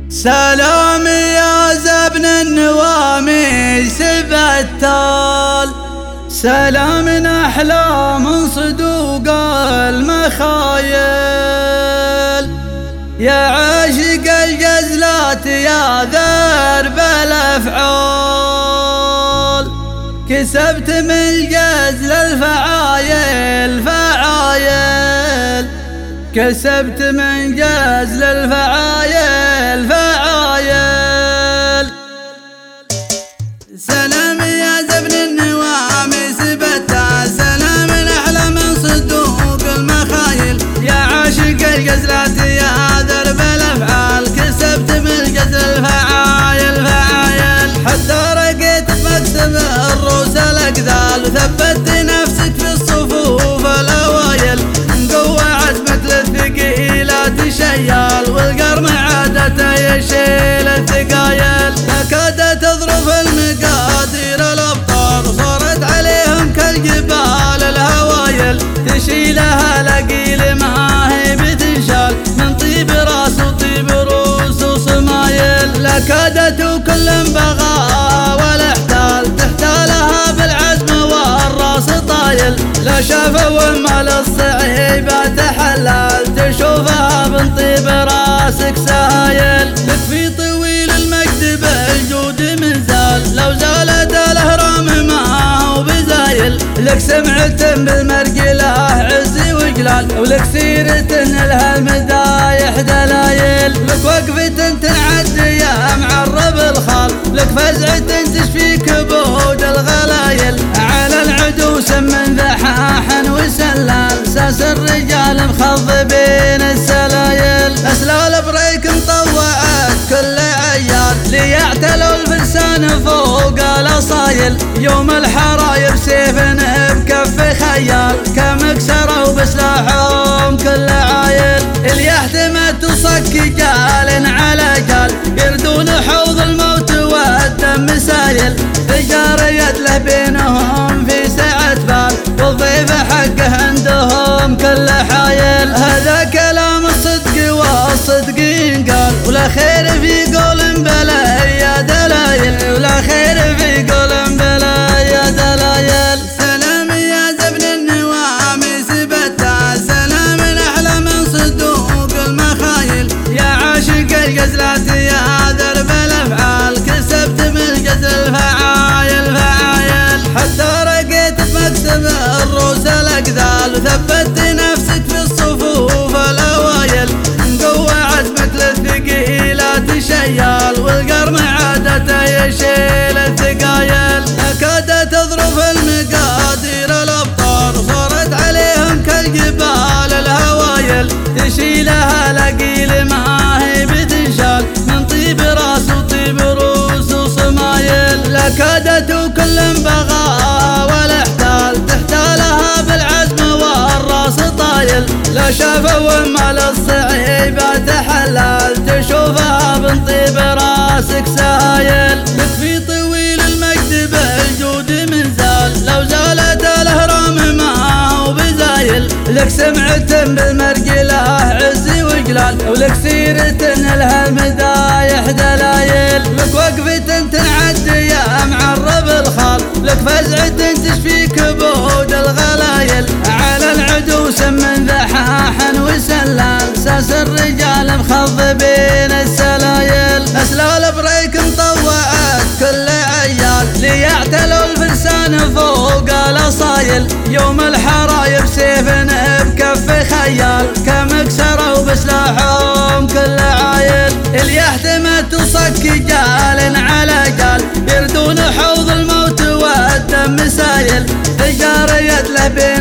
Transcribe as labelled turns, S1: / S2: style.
S1: سلام يا زبن النواميس بتال، سلام أحلى من صدوق المخايل، يا عاشق الجزلات يا درب الأفعال، كسبت من الجزل الفعايل فعايل، كسبت من جزل الفعايل فعايل. سلام يا زبن النواميس بتال، سلام أحلى من صدوق المخايل، يا عاشق الجزلات يا درب الأفعال، كسبت من الجزل الفعايل فعايل. حتى رقيت بمكتب الروس الأقذال، وثبت نفسك في الصفوف الأوائل، مقوى عزمك للثقيلات شيال، والقرن عادته يشيل الثقايل، تكاد تظرف المقادير الأبطال، وصارت عليهم كالجبال الهوايل، تشيلها لقيل ما هي بتنشال، من طيب راس وطيب روس وصمايل، لكادت كل بغى ولا احتال، تحتالها بالعزم والراس طايل، لا شافوا مال الصعيبات حلال، تشوفها من طيب راسك سايل، لك في طويل المجد بالجود من زال، لو زالت الأهرام ما هو بزايل، لك سمعة بالمرق له عز وجلال، ولك سيرة لها المدايح دلايل، لك وقفة تنعد يا معرب الخال، لك فزعة تشفي كبود الغلايل، على العدو سمن ذحاحا وسلال، ساس الرجال مخضبين السلايل، اسلال بريك مطوعت كل عيال، ليعتلوا الفرسان فوق الاصايل، يوم الحرايب سيف بكف خيال، كم كسروا بسلاحهم كل عايل، اليحتمت تصك جال على جال، يردون حوض الموت والدم سايل، رجال يدله بينهم في سعة بال، والضيف حقه عندهم كل حايل، هذا كلام الصدق والصدقين قال، ولا خير في قول بلا يا دلايل، ولا خير في قول بلا يا دلايل. سلام يا زبن النواميس بتال، سلام أحلى من صدوق المخايل، يا عاشق الجزلات يا درب الأفعال، كسبت من الجزل الفعايل فعايل. حتى رقيت بمكتب الروس الأقذال، وثبت نفسك في الصفوف الأوائل، مقوى عزمك للثقيلات شيال، والقرن عادته يشيل الثقايل، تكاد تظرف المقادير الأبطال، وصارت عليهم كالجبال الهوايل، تشيلها لقيل ما هي بتنشال، من طيب راس وطيب روس وصمايل، لكادت كل بغى ولا احتال، تحتالها بالعزم والراس طايل، لا شافوا مال الصعيبات حلال، تشوفها من طيب راسك سايل، لك في طويل المجد بالجود من زال، لو زالت الأهرام ما هو بزايل، لك سمعة بالمرق له عز وجلال، ولك سيرة لها المدايح دلايل، لك وقفة تنعد يا معرب الخال، لك فزعة تشفي كبود الغلايل، على العدو سمن ذحاحا وسلال، ساس الرجال مخضبين السلايل، اسلال بريك مطوعت كل عيال، ليعتلوا الفرسان فوق الاصايل، يوم الحرايب سيف بكف خيال، كم كسروا بسلاحهم كل عايل، اليحتمت تصك جال على جال، يردون حوض الموت والدم سايل، رجال يدله بين